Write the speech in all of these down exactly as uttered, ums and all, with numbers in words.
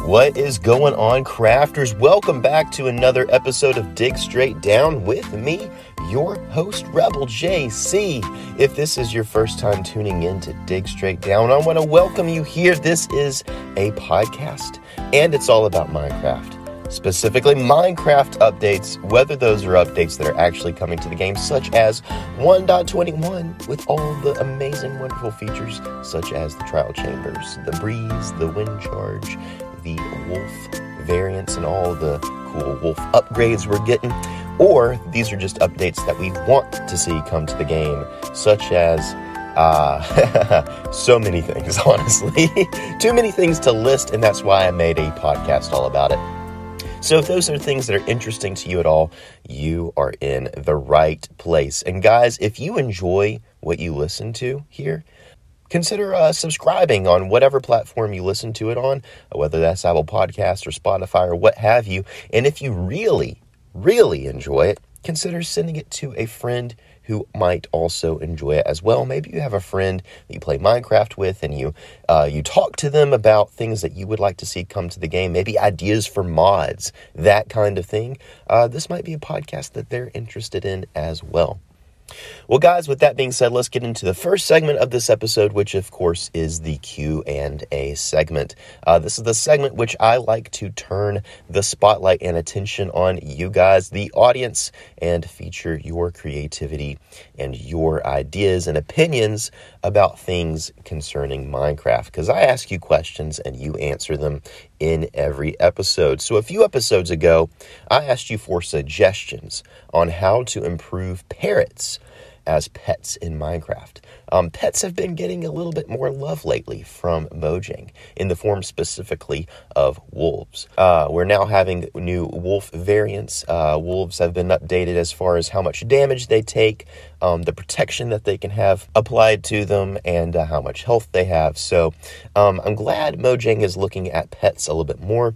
What is going on, crafters? Welcome back to another episode of Dig Straight Down with me, your host, Rebel J C. If this is your first time tuning in to Dig Straight Down, I want to welcome you here. This is a podcast, and it's all about Minecraft. Specifically, Minecraft updates, whether those are updates that are actually coming to the game, such as one point twenty-one, with all the amazing, wonderful features, such as the trial chambers, the breeze, the wind charge, the wolf variants, and all the cool wolf upgrades we're getting. Or these are just updates that we want to see come to the game, such as uh, so many things, honestly. Too many things to list, and that's why I made a podcast all about it. So if those are things that are interesting to you at all, you are in the right place. And guys, if you enjoy what you listen to here, consider uh, subscribing on whatever platform you listen to it on, whether that's Apple Podcasts or Spotify or what have you. And if you really, really enjoy it, consider sending it to a friend who might also enjoy it as well. Maybe you have a friend that you play Minecraft with and you uh, you talk to them about things that you would like to see come to the game, maybe ideas for mods, that kind of thing. Uh, this might be a podcast that they're interested in as well. Well, guys, with that being said, let's get into the first segment of this episode, which, of course, is the Q and A segment. Uh, this is the segment which I like to turn the spotlight and attention on you guys, the audience, and feature your creativity and your ideas and opinions about things concerning Minecraft, because I ask you questions and you answer them in every episode. So a few episodes ago, I asked you for suggestions on how to improve parrots as pets in Minecraft. Um, pets have been getting a little bit more love lately from Mojang, in the form specifically of wolves. Uh, we're now having new wolf variants. Uh, wolves have been updated as far as how much damage they take, um, the protection that they can have applied to them, and uh, how much health they have. So um, I'm glad Mojang is looking at pets a little bit more.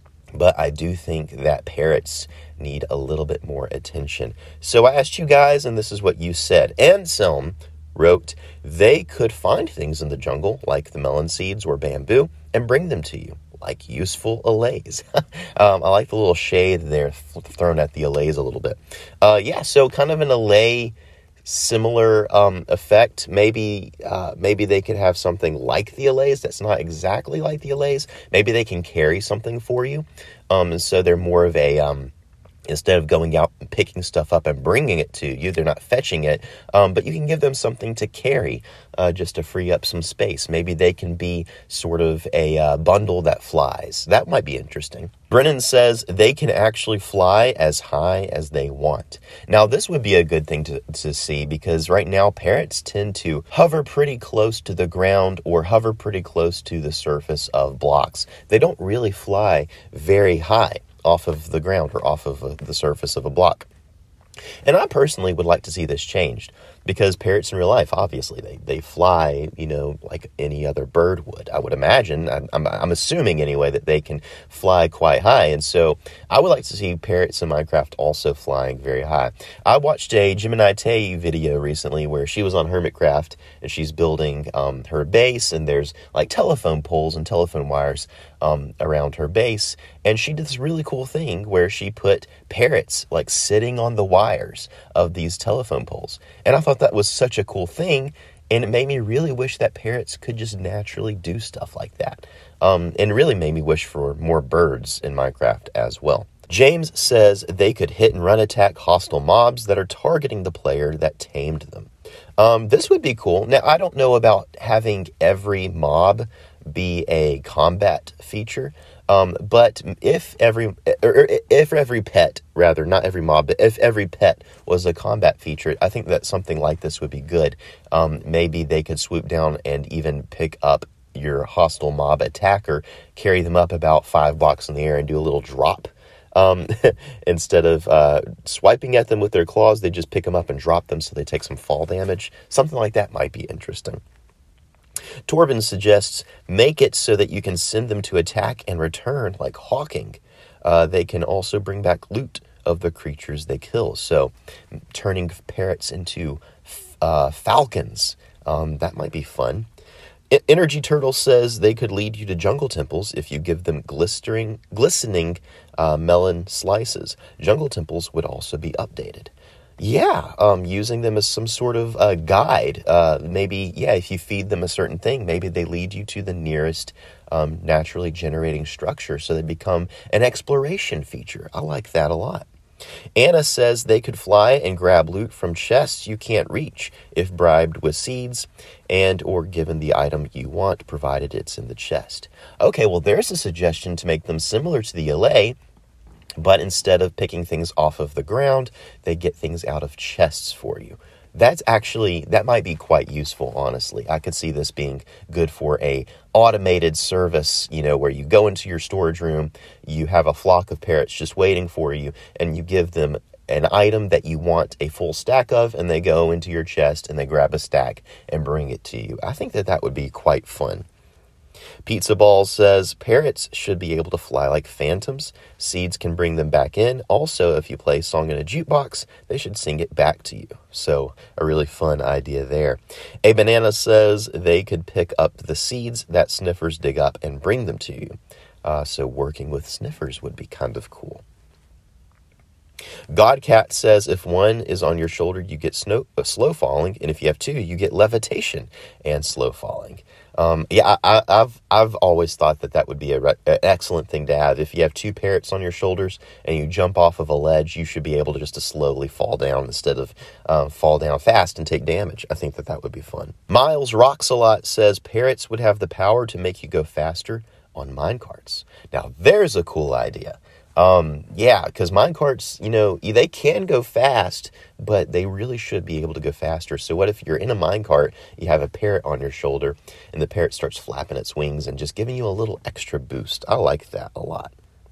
But I do think that parrots need a little bit more attention. So I asked you guys, and this is what you said. Anselm wrote, they could find things in the jungle, like the melon seeds or bamboo, and bring them to you, like useful allays. um, I like the little shade there thrown at the allays a little bit. Uh, yeah, so kind of an allay similar um, effect. Maybe uh, maybe they could have something like the allays that's not exactly like the allays. Maybe they can carry something for you. Um, and so they're more of a, um, instead of going out and picking stuff up and bringing it to you, they're not fetching it, um, but you can give them something to carry uh, just to free up some space. Maybe they can be sort of a uh, bundle that flies. That might be interesting. Brennan says they can actually fly as high as they want. Now, this would be a good thing to, to see, because right now parrots tend to hover pretty close to the ground or hover pretty close to the surface of blocks. They don't really fly very high off of the ground or off of uh, the surface of a block. And I personally would like to see this changed, because parrots in real life, obviously, they, they fly, you know, like any other bird would. I would imagine, I'm, I'm, I'm assuming anyway, that they can fly quite high. And so I would like to see parrots in Minecraft also flying very high. I watched a Gemini Tay video recently where she was on Hermitcraft and she's building um, her base, and there's like telephone poles and telephone wires um, around her base. And she did this really cool thing where she put parrots like sitting on the wires of these telephone poles. And I thought that was such a cool thing, and it made me really wish that parrots could just naturally do stuff like that. Um, and really made me wish for more birds in Minecraft as well. James says they could hit and run attack hostile mobs that are targeting the player that tamed them. Um, this would be cool. Now, I don't know about having every mob be a combat feature, um, but if every or if every pet, rather, not every mob, but if every pet was a combat feature, I think that something like this would be good. Um, maybe they could swoop down and even pick up your hostile mob attacker, carry them up about five blocks in the air and do a little drop. Um, instead of uh, swiping at them with their claws, they just pick them up and drop them so they take some fall damage. Something like that might be interesting. Torben suggests make it so that you can send them to attack and return like hawking. Uh, they can also bring back loot of the creatures they kill. So turning parrots into uh, falcons, um, that might be fun. E- Energy Turtle says they could lead you to jungle temples if you give them glistering, glistening uh, melon slices. Jungle temples would also be updated. Yeah, um, using them as some sort of uh, guide. Uh, maybe, yeah, if you feed them a certain thing, maybe they lead you to the nearest um, naturally generating structure, so they become an exploration feature. I like that a lot. Anna says they could fly and grab loot from chests you can't reach if bribed with seeds and or given the item you want, provided it's in the chest. Okay, well, there's a suggestion to make them similar to the Allay, but instead of picking things off of the ground, they get things out of chests for you. That's actually, that might be quite useful, honestly. I could see this being good for a automated service, you know, where you go into your storage room, you have a flock of parrots just waiting for you, and you give them an item that you want a full stack of, and they go into your chest and they grab a stack and bring it to you. I think that that would be quite fun. Pizza Balls says parrots should be able to fly like phantoms. Seeds can bring them back in. Also, if you play a song in a jukebox, they should sing it back to you. So, a really fun idea there. A Banana says they could pick up the seeds that sniffers dig up and bring them to you. Uh, so, working with sniffers would be kind of cool. Godcat says if one is on your shoulder, you get snow, uh, slow falling, and if you have two, you get levitation and slow falling. Um, yeah, I, I've I've always thought that that would be a re- an excellent thing to have. If you have two parrots on your shoulders and you jump off of a ledge, you should be able to just to slowly fall down instead of um, fall down fast and take damage. I think that that would be fun. Miles Rocks-a-Lot says parrots would have the power to make you go faster on minecarts. Now, there's a cool idea. Um, yeah, because minecarts, you know, they can go fast, but they really should be able to go faster. So what if you're in a minecart, you have a parrot on your shoulder, and the parrot starts flapping its wings and just giving you a little extra boost? I like that a lot.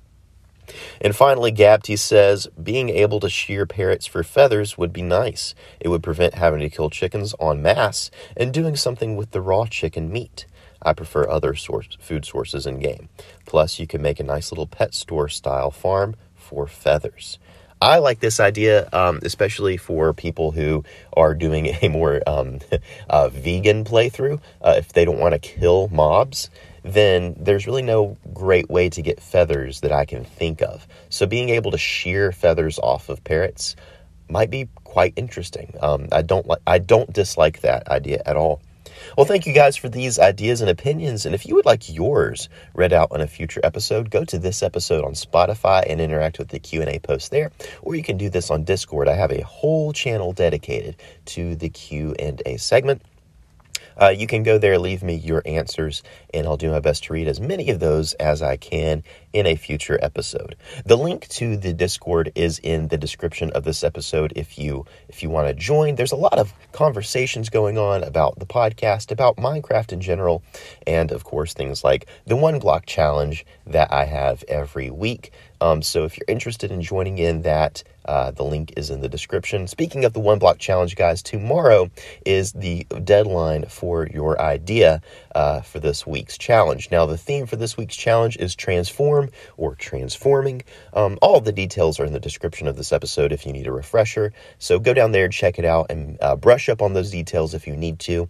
And finally, Gabty says, being able to shear parrots for feathers would be nice. It would prevent having to kill chickens en masse and doing something with the raw chicken meat. I prefer other source, food sources in game. Plus, you can make a nice little pet store style farm for feathers. I like this idea, um, especially for people who are doing a more um, uh, vegan playthrough. Uh, if they don't want to kill mobs, then there's really no great way to get feathers that I can think of. So being able to shear feathers off of parrots might be quite interesting. Um, I don't like, I don't dislike that idea at all. Well, thank you guys for these ideas and opinions. And if you would like yours read out on a future episode, go to this episode on Spotify and interact with the Q and A post there. Or you can do this on Discord. I have a whole channel dedicated to the Q and A segment. Uh, you can go there, leave me your answers, and I'll do my best to read as many of those as I can in a future episode. The link to the Discord is in the description of this episode if you if you want to join. There's a lot of conversations going on about the podcast, about Minecraft in general, and of course things like the One Block Challenge that I have every week. Um, so if you're interested in joining in that, uh, the link is in the description. Speaking of the One Block Challenge, guys, tomorrow is the deadline for your idea uh, for this week's challenge. Now, the theme for this week's challenge is transform or transforming. Um, all of the details are in the description of this episode if you need a refresher. So go down there, check it out, and uh, brush up on those details if you need to,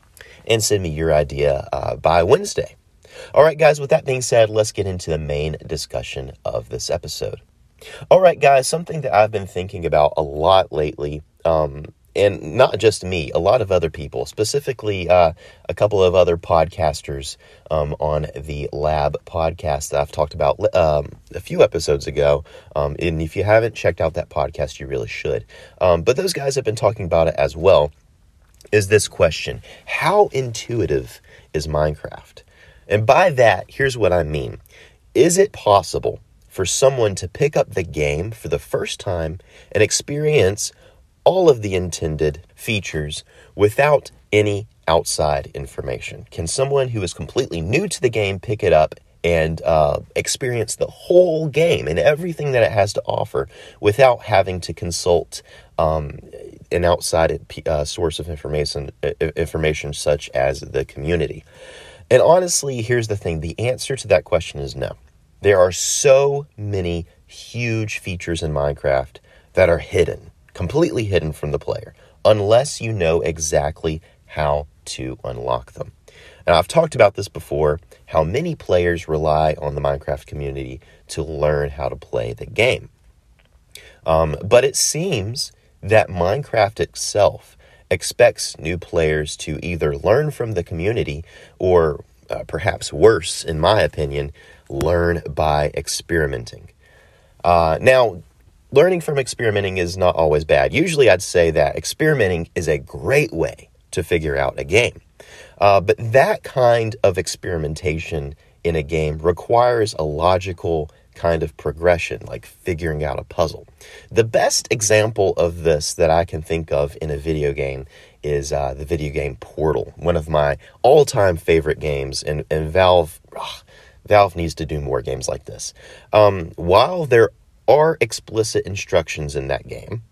and send me your idea uh, by Wednesday. All right, guys, with that being said, let's get into the main discussion of this episode. All right, guys, something that I've been thinking about a lot lately, um, and not just me, a lot of other people, specifically uh, a couple of other podcasters um, on the Lab podcast that I've talked about um, a few episodes ago. Um, and if you haven't checked out that podcast, you really should. Um, but those guys have been talking about it as well, is this question: how intuitive is Minecraft? And by that, here's what I mean. Is it possible for someone to pick up the game for the first time and experience all of the intended features without any outside information? Can someone who is completely new to the game pick it up and uh, experience the whole game and everything that it has to offer without having to consult um, an outside uh, source of information, information such as the community? And honestly, here's the thing. The answer to that question is no. There are so many huge features in Minecraft that are hidden, completely hidden from the player, unless you know exactly how to unlock them. And I've talked about this before, how many players rely on the Minecraft community to learn how to play the game. Um, but it seems that Minecraft itself expects new players to either learn from the community or, uh, perhaps worse, in my opinion, learn by experimenting. Uh, now, learning from experimenting is not always bad. Usually I'd say that experimenting is a great way to figure out a game. Uh, but that kind of experimentation in a game requires a logical kind of progression, like figuring out a puzzle. The best example of this that I can think of in a video game is uh, the video game Portal, one of my all-time favorite games, and, and Valve, ugh, Valve needs to do more games like this. Um, while there are explicit instructions in that game,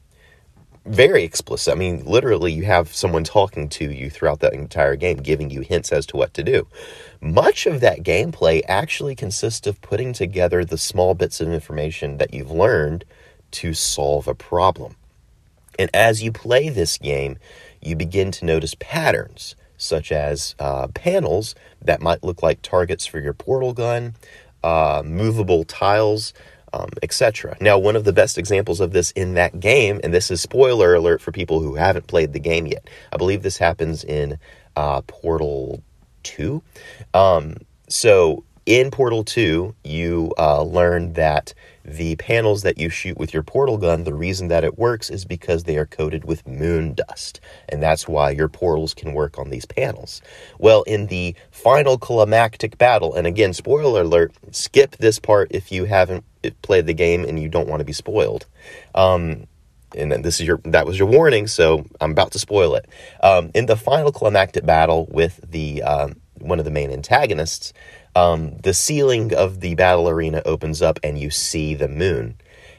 very explicit. I mean, literally, you have someone talking to you throughout that entire game, giving you hints as to what to do. Much of that gameplay actually consists of putting together the small bits of information that you've learned to solve a problem. And as you play this game, you begin to notice patterns, such as uh, panels that might look like targets for your portal gun, uh, movable tiles, Um, et cetera. Now, one of the best examples of this in that game, and this is spoiler alert for people who haven't played the game yet. I believe this happens in uh, Portal two. Um, so in Portal two, you uh, learn that the panels that you shoot with your portal gun, the reason that it works is because they are coated with moon dust. And that's why your portals can work on these panels. Well, in the final climactic battle, and again, spoiler alert, skip this part if you haven't played the game and you don't want to be spoiled. Um, and then this is your, that was your warning, so I'm about to spoil it. Um, in the final climactic battle with the, um, one of the main antagonists, Um, the ceiling of the battle arena opens up and you see the moon.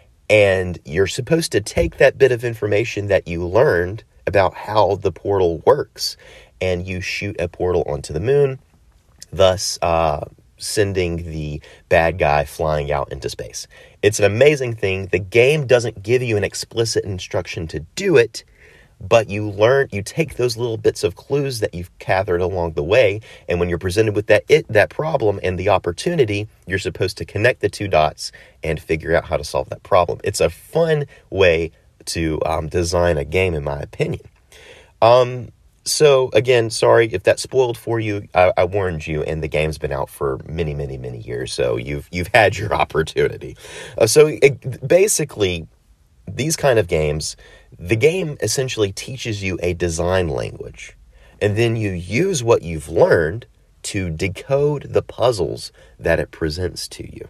And you're supposed to take that bit of information that you learned about how the portal works, and you shoot a portal onto the moon, thus uh, sending the bad guy flying out into space. It's an amazing thing. The game doesn't give you an explicit instruction to do it, but you learn, you take those little bits of clues that you've gathered along the way, and when you're presented with that it, that problem and the opportunity, you're supposed to connect the two dots and figure out how to solve that problem. It's a fun way to um, design a game, in my opinion. Um, so, again, sorry if that spoiled for you. I, I warned you, and the game's been out for many, many, many years, so you've you've had your opportunity. Uh, so, it, basically, these kind of games, the game essentially teaches you a design language, and then you use what you've learned to decode the puzzles that it presents to you.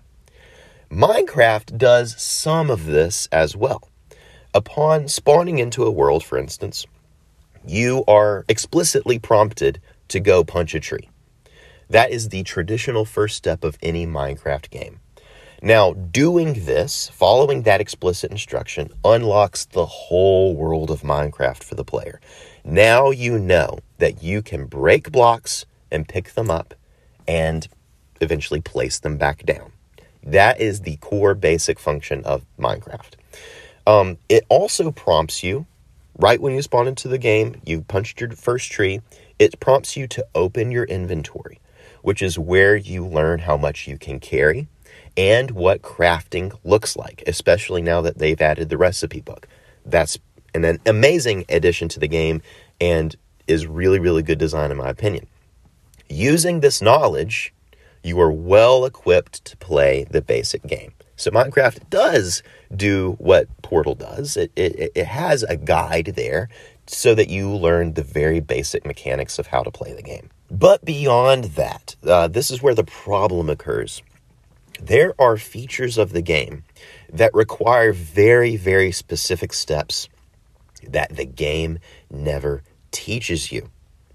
Minecraft does some of this as well. Upon spawning into a world, for instance, you are explicitly prompted to go punch a tree. That is the traditional first step of any Minecraft game. Now, doing this, following that explicit instruction, unlocks the whole world of Minecraft for the player. Now you know that you can break blocks and pick them up and eventually place them back down. That is the core basic function of Minecraft. Um, it also prompts you, right when you spawn into the game, you punched your first tree, it prompts you to open your inventory, which is where you learn how much you can carry and what crafting looks like, especially now that they've added the recipe book. That's an, an amazing addition to the game and is really, really good design in my opinion. Using this knowledge, you are well equipped to play the basic game. So Minecraft does do what Portal does. It, it, it has a guide there so that you learn the very basic mechanics of how to play the game. But beyond that, uh, this is where the problem occurs. There are features of the game that require very, very specific steps that the game never teaches you.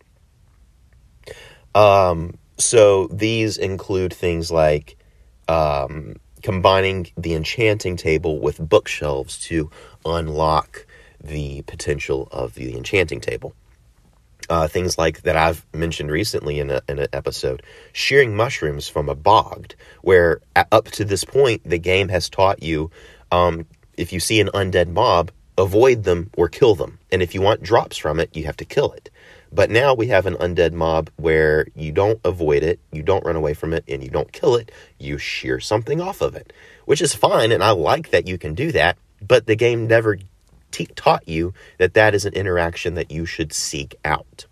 Um, so these include things like um, combining the enchanting table with bookshelves to unlock the potential of the enchanting table. Uh, things like that I've mentioned recently in, a, in an episode, shearing mushrooms from a bog, where up to this point, the game has taught you, um, if you see an undead mob, avoid them or kill them. And if you want drops from it, you have to kill it. But now we have an undead mob where you don't avoid it, you don't run away from it, and you don't kill it. You shear something off of it, which is fine, and I like that you can do that, but the game never te- taught you that that is an interaction that you should seek out.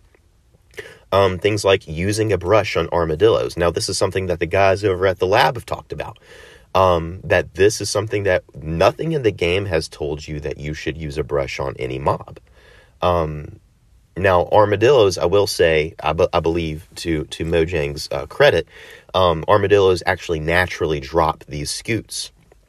Um, things like using a brush on armadillos. Now, this is something that the guys over at the lab have talked about. Um, that this is something that nothing in the game has told you that you should use a brush on any mob. Um, now, armadillos, I will say, I, be- I believe, to, to Mojang's uh, credit, um, armadillos actually naturally drop these scoots.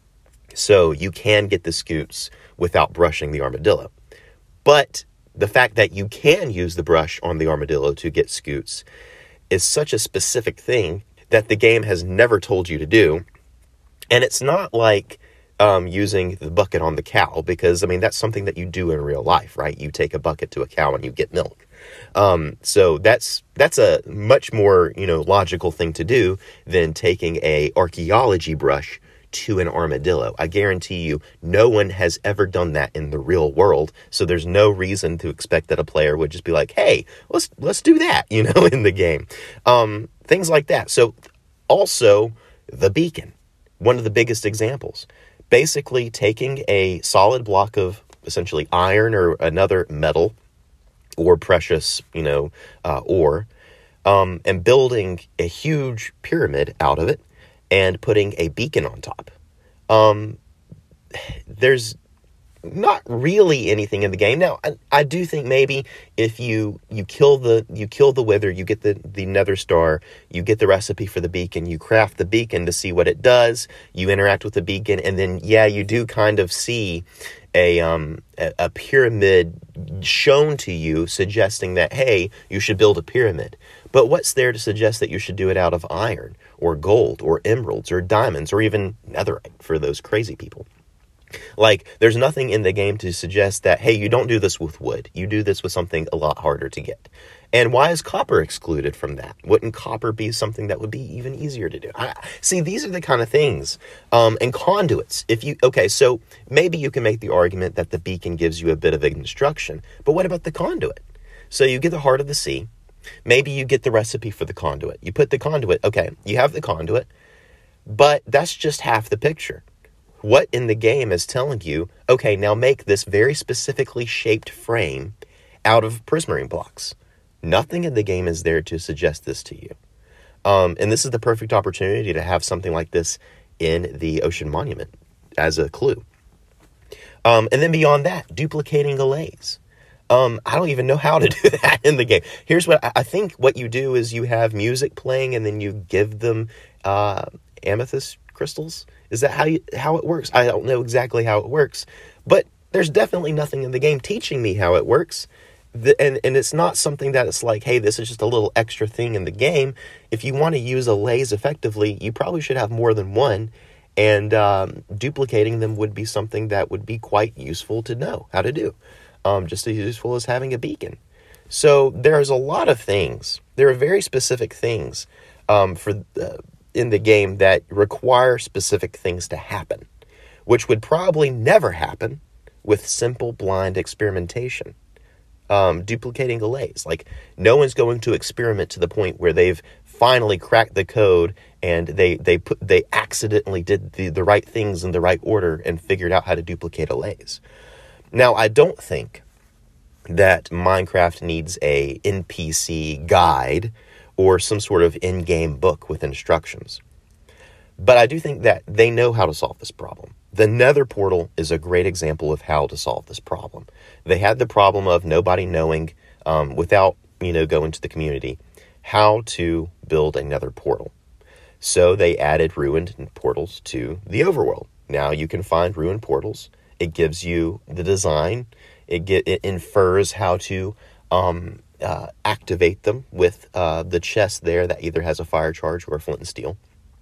So you can get the scoots without brushing the armadillo. But the fact that you can use the brush on the armadillo to get scoots is such a specific thing that the game has never told you to do. And it's not like um, using the bucket on the cow, because, I mean, that's something that you do in real life, right? You take a bucket to a cow and you get milk. Um, so that's that's a much more, you know, logical thing to do than taking a archaeology brush to an armadillo. I guarantee you no one has ever done that in the real world, so there's no reason to expect that a player would just be like, hey, let's let's do that, you know, in the game. Um, things like that. So also the beacon. One of the biggest examples, basically taking a solid block of essentially iron or another metal or precious, you know, uh, ore, um, and building a huge pyramid out of it and putting a beacon on top. Um, there's not really anything in the game. Now, I, I do think maybe if you, you kill the, you kill the wither, you get the, the nether star, you get the recipe for the beacon, you craft the beacon to see what it does, you interact with the beacon, and then, yeah, you do kind of see a, um, a, a pyramid shown to you suggesting that, hey, you should build a pyramid. But what's there to suggest that you should do it out of iron or gold or emeralds or diamonds or even netherite for those crazy people? Like, there's nothing in the game to suggest that, hey, you don't do this with wood. You do this with something a lot harder to get. And why is copper excluded from that? Wouldn't copper be something that would be even easier to do? I, see, these are the kind of things. Um, and conduits. If you, okay, so maybe you can make the argument that the beacon gives you a bit of instruction. But what about the conduit? So you get the heart of the sea. Maybe you get the recipe for the conduit. You put the conduit, okay, you have the conduit. But that's just half the picture. What in the game is telling you, okay, now make this very specifically shaped frame out of prismarine blocks. Nothing in the game is there to suggest this to you. Um, and this is the perfect opportunity to have something like this in the Ocean Monument as a clue. Um, and then beyond that, duplicating allays. Um, I don't even know how to do that in the game. Here's what I, I think what you do is you have music playing and then you give them uh, amethyst crystals. Is that how you, how it works? I don't know exactly how it works, but there's definitely nothing in the game teaching me how it works. The, and, and it's not something that it's like, hey, this is just a little extra thing in the game. If you want to use allays effectively, you probably should have more than one, and um, duplicating them would be something that would be quite useful to know how to do, um, just as useful as having a beacon. So there's a lot of things. There are very specific things um, for uh, in the game that require specific things to happen, which would probably never happen with simple blind experimentation. Um, duplicating allays. Like, no one's going to experiment to the point where they've finally cracked the code and they they put they accidentally did the, the right things in the right order and figured out how to duplicate allays. Now, I don't think that Minecraft needs a N P C guide or some sort of in-game book with instructions. But I do think that they know how to solve this problem. The Nether portal is a great example of how to solve this problem. They had the problem of nobody knowing, um, without, you know, going to the community, how to build a Nether portal. So they added ruined portals to the overworld. Now you can find ruined portals. It gives you the design. It get it infers how to um, uh, activate them with uh, the chest there that either has a fire charge or a flint and steel.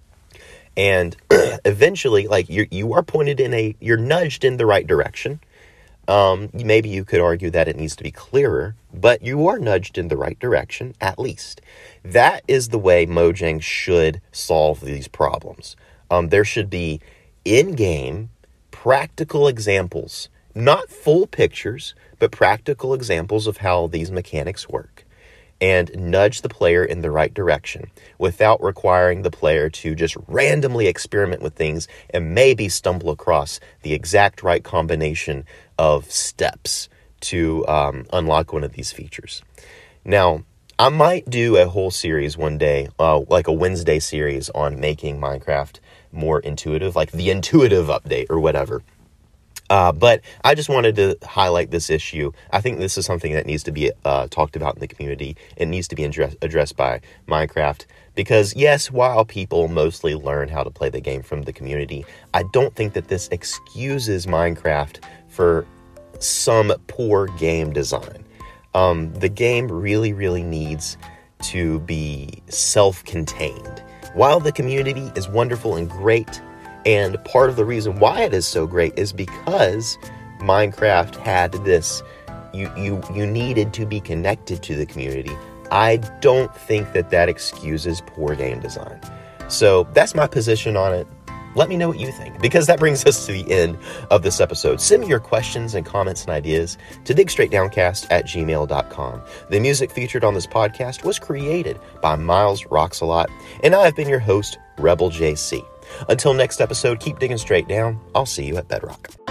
And eventually, like, you you are pointed in a, you're nudged in the right direction. Um, maybe you could argue that it needs to be clearer, but you are nudged in the right direction, at least. That is the way Mojang should solve these problems. Um, there should be in-game practical examples, not full pictures, but practical examples of how these mechanics work. and nudge the player in the right direction without requiring the player to just randomly experiment with things and maybe stumble across the exact right combination of steps to um, unlock one of these features. Now, I might do a whole series one day, uh, like a Wednesday series on making Minecraft more intuitive, like the intuitive update or whatever. Uh, but I just wanted to highlight this issue. I think this is something that needs to be uh, talked about in the community. It needs to be address- addressed by Minecraft because, yes, while people mostly learn how to play the game from the community, I don't think that this excuses Minecraft for some poor game design. Um, the game really, really needs to be self-contained. While the community is wonderful and great, and part of the reason why it is so great is because Minecraft had this, you, you, you needed to be connected to the community. I don't think that that excuses poor game design. So that's my position on it. Let me know what you think, because that brings us to the end of this episode. Send me your questions and comments and ideas to digstraightdowncast at gmail dot com. The music featured on this podcast was created by Miles Roxalot, and I have been your host, Rebel J C. Until next episode, keep digging straight down. I'll see you at Bedrock.